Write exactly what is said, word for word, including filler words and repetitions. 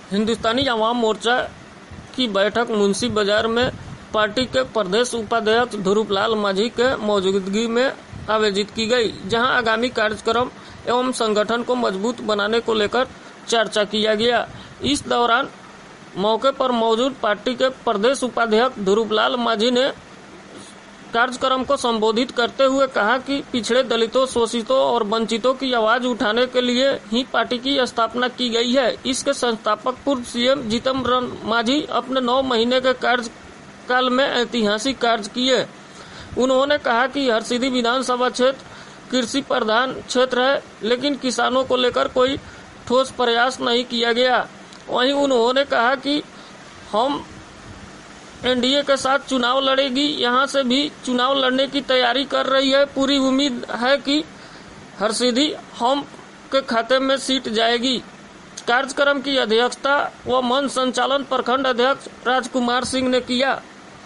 हिंदुस्तानी अवाम मोर्चा की बैठक मुंशी बाजार में पार्टी के प्रदेश उपाध्यक्ष ध्रुवलाल मांझी के मौजूदगी में आयोजित की गई, जहां आगामी कार्यक्रम एवं संगठन को मजबूत बनाने को लेकर चर्चा किया गया। इस दौरान मौके पर मौजूद पार्टी के प्रदेश उपाध्यक्ष ध्रुवलाल मांझी ने कार्यक्रम को संबोधित करते हुए कहा कि पिछड़े दलितों, शोषितों और वंचितों की आवाज उठाने के लिए ही पार्टी की स्थापना की गई है। इसके संस्थापक पूर्व सीएम जीतन राम मांझी अपने नौ महीने के कार्यकाल में ऐतिहासिक कार्य किए। उन्होंने कहा कि हरसिद्धि विधानसभा क्षेत्र कृषि प्रधान क्षेत्र है, लेकिन किसानों को लेकर कोई ठोस प्रयास नहीं किया गया। वहीं उन्होंने कहा कि हम एनडीए के साथ चुनाव लड़ेगी, यहां से भी चुनाव लड़ने की तैयारी कर रही है। पूरी उम्मीद है कि हरसिद्धि हम के खाते में सीट जाएगी। कार्यक्रम की अध्यक्षता व मंच संचालन प्रखंड अध्यक्ष राजकुमार सिंह ने किया।